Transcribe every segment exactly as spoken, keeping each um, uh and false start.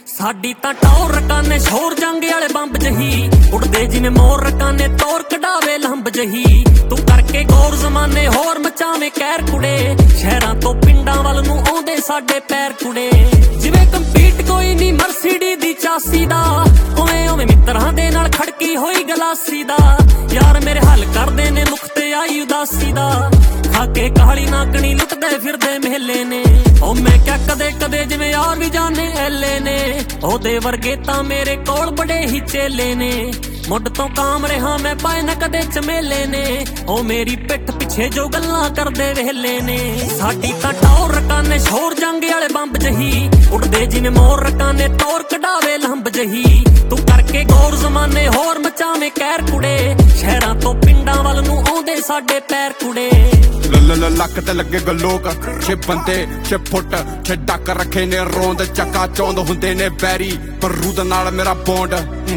ਸਾਡੀ ਤਾਂ ਟੌਰ ਰਕਾਨੇ ਸ਼ੋਰ ਜੰਗ ਵਾਲੇ ਬੰਬ ਜਹੀ ਉੜਦੇ ਜਿਵੇਂ ਮੋਰ ਰਕਾਨੇ ਤੋਰ ਕਢਾਵੇ ਲੰਬ ਜਹੀ ਤੂੰ ਕਰਕੇ ਗੌਰ ਜ਼ਮਾਨੇ ਹੋਰ ਮਚਾਵੇਂ ਕਹਿਰ ਕੁੜੇ ਸ਼ਹਿਰਾਂ ਤੋਂ ਪਿੰਡਾਂ ਵੱਲ ਨੂੰ ਆਉਂਦੇ ਸਾਡੇ ਪੈਰ ਕੁੜੇ ਜਿਵੇਂ ਕੰਪੀਟ ਕੋਈ ਨਹੀਂ ਮਰਸੀਡੀ ਦੀ ਚਾਸੀ ਦਾ ਓਵੇਂ ਓਵੇਂ ਮਿੱਤਰਾਂ ਦੇ ਨਾਲ ਖੜਕੀ ਹੋਈ ਗਲਾਸੀ ਦਾ ਯਾਰ ਮੇਰੇ ਹੱਲ ਕਰਦੇ ਨੇ ਮੁਖ ਤੇ ਆਈ ਉਦਾਸੀ ਦਾ ਖਾ ਕੇ ਕਾਲੀ ਨਾਕਣੀ ਲੁੱਟਦੇ ਫਿਰਦੇ ਮਹਿਲੇ ਨੇ ਓ ਮੈਂ ਕਿਹਾ ਕਦੇ ਕਦੇ ਜਿਵੇਂ ਯਾਰ ਵੀ ਜਾਣੇ ਐਲੇ ਨੇ ਉਹਦੇ ਵਰਗੇ ਤਾਂ ਮੇਰੇ ਕੋਲ ਬੜੇ ਹੀ ਚੇਲੇ ਨੇ ਮੁੱਢ ਤੋਂ ਕਾਮ ਰਿਹਾ ਮੈਂ ਪਾਏ ਨਾ ਕਦੇ ਚਮੇਲੇ ਨੇ ਓ ਮੇਰੀ ਪਿੱਠ ਪਿੱਛੇ ਜੋ ਗੱਲਾਂ ਕਰਦੇ ਵੇਲੇ ਨੇ ਸਾਡੀ ਤਾਂ ਟੌਰ ਰਕਾਨੇ ਸ਼ੋਰ ਜੰਗ ਵਾਲੇ ਬੰਬ ਜਹੀ ਉੜਦੇ ਜਿਵੇਂ ਮੋਰ ਰਕਾਨੇ ਤੋਰ ਕਢਾਵੇ ਲੰਬ ਜਹੀ ਤੂੰ ਕਰਕੇ ਗੌਰ ਜ਼ਮਾਨੇ ਹੋਰ ਮਚਾਵੇਂ ਕਹਿਰ ਕੁੜੇ ਸ਼ਹਿਰਾਂ ਤੋਂ ਪਿੰਡਾਂ ਵੱਲ ਨੂੰ ਆਉਂਦੇ ਸਾਡੇ ਪੈਰ ਕੁੜੇ ਲੱਕ ਤੇ ਲੱਗੇ ਗਲੋਕ ਛੇ ਬੰਦੇ ਛੇ ਫੁੱਟ ਛੇ ਡੱਕ ਰੱਖੇ ਨੇ ਰੋਂਦ ਚੱਕਾ ਚੌਂਦ ਹੁੰਦੇ ਨੇ ਬੈਰੀ ਪਰ ਰੂਦ ਨਾਲ ਮੇਰਾ ਬੌਂਡ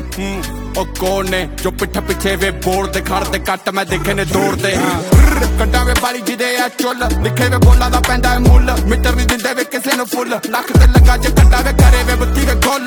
ਉਹ ਕੌਣ ਨੇ ਜੋ ਪਿੱਠ ਪਿੱਛੇ ਵੇ ਬੋਲ ਦੇ ਖੜ ਤੇ ਕੱਟ ਮੈਂ ਦੇਖੇ ਨੇ ਦੌੜਦੇ ਕੱਢਾਂ ਵੇ ਬਾਲੀ ਜਿਹਦੇ ਆ ਚੁੱਲ ਲਿਖੇ ਵੇ ਬੋਲਾਂ ਦਾ ਪੈਂਦਾ ਮੁੱਲ ਮਿੱਟਰ ਨਹੀਂ ਦਿੰਦੇ ਵੇ ਕਿਸੇ ਨੂੰ ਫੁੱਲ ਲੱਖ ਤੇ ਲੱਗਾ ਜੇ ਕੱਢਾ ਵੇ ਕਰੇ ਵੇ ਬੱਤੀ ਵੇ ਗੁੱਲ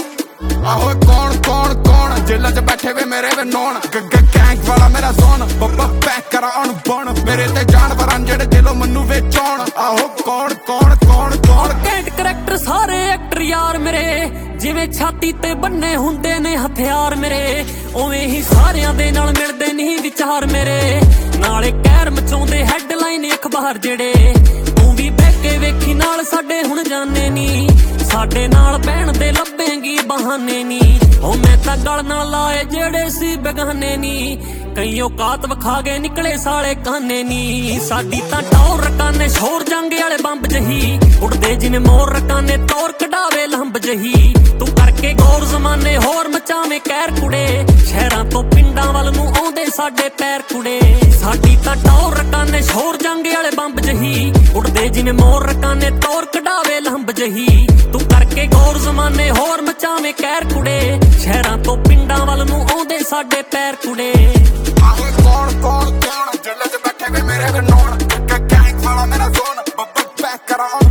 ਆਹੋ ਕੌਣ ਕੌਣ ਕੌਣ ਜੇਲਾਂ 'ਚ ਬੈਠੇ ਵੇ ਮੇਰੇ ਵੇ ਨੌਣ ਗੈਂਗ ਵਾਲਾ ਮੇਰਾ ਜ਼ੋਨ ਬੱਬਾ ਪੈਕ ਕਰਾ ਅਣ ਬਣ ਮੇਰੇ ਤੇ ਜਾਨਵਰਾਂ ਜਿਹੜੇ ਦਿਲੋਂ ਮੈਨੂੰ ਵੇਚਣ ਆਹੋ ਕੌਣ ਕੌਣ ਕੌਣ ਕੌਣ ਕੈਂਟ ਕਰੈਕਟਰ ਸਾਰੇ ਐਕਟਰ ਯਾਰ ਮੇਰੇ ਜਿਵੇਂ ਛਾਤੀ ਤੇ ਬੰਨੇ ਹੁੰਦੇ ਨੇ ਹਥਿਆਰ ਮੇਰੇ ਉਵੇਂ ਹੀ ਸਾਰਿਆਂ ਦੇ ਨਾਲ ਮਿਲਦੇ ਨਹੀਂ ਵਿਚਾਰ ਮੇਰੇ ਨਾਲੇ ਕਹਿਰ ਮਚਾਉਂਦੇ ਹੈਡਲਾਈਨ ਅਖਬਾਰ ਜਿਹੜੇ ਤੂੰ ਵੀ ਬਹਿ ਕੇ ਵੇਖੀ ਨਾਲ ਸਾਡੇ ਹੁਣ ਜਾਣੇ ਨੀ ਸਾਡੇ ਨਾਲ ਬਹਿਣ ਦੇ ਲੱਭੇਂਗੀ ਬਹਾਨੇ ਨੀ ਉਹ ਮੈਂ ਤਾਂ ਗਲ ਨਾਲ ਲਾਏ ਜਿਹੜੇ ਸੀ ਬੇਗਾਨੇ ਨੀ ਕਈ ਔਕਾਤ ਵਿਖਾ ਗਏ ਨਿਕਲੇ ਸਾਲੇ ਕਾਨੇ ਨੀ ਸਾਡੀ ਤਾਂ ਟੌਰ ਰਕਾਨੇ ਸ਼ੋਰ ਜੰਗ ਵਾਲੇ ਬੰਬ ਜਹੀ ਉੜਦੇ ਜਿਵੇਂ ਮੋਰ ਰਕਾਨੇ ਤੋਰ ਕਢਾਵੇ ਲੰਬ ਜਹੀ ਤੂੰ ਕਰਕੇ ਗੌਰ ਜ਼ਮਾਨੇ ਹੋਰ ਮਚਾਵੇਂ ਕਹਿਰ ਕੁੜੇ ਸ਼ਹਿਰਾਂ ਤੋਂ ਪਿੰਡਾਂ ਵੱਲ ਨੂੰ ਆਉਂਦੇ ਸਾਡੇ ਪੈਰ ਕੁੜੇ ਸਾਡੀ ਤਾਂ ਟੌਰ ਰਕਾਨੇ ਸ਼ੋਰ ਜੰਗ ਵਾਲੇ ਬੰਬ ਜਹੀ ਉੜਦੇ ਜਿਵੇਂ ਮੋਰ ਰਕਾਨੇ ਤੋਰ ਕਢਾਵੇ ਲੰਬ ਜਹੀ ਤੂੰ ਕਰਕੇ ਗੌਰ ਜ਼ਮਾਨੇ ਹੋਰ ਮਚਾਵੇਂ ਕਹਿਰ ਕੁੜੇ ਸ਼ਹਿਰਾਂ ਤੋਂ ਪਿੰਡਾਂ ਵੱਲ ਨੂੰ ਆਉਂਦੇ ਸਾਡੇ ਪੈਰ ਕੁੜੇ ਆਹੋ ਕੌਣ ਕੌਣ ਕੌਣ ਜੇਲਾਂ 'ਚ ਬੈਠੇ ਵੇ ਮੇਰੇ ਵੇ ਨੌਣ ਗੈਂਗ ਵਾਲਾ ਮੇਰਾ ਜ਼ੋਨ ਬੱਬਾ ਪੈਕ ਕਰਾ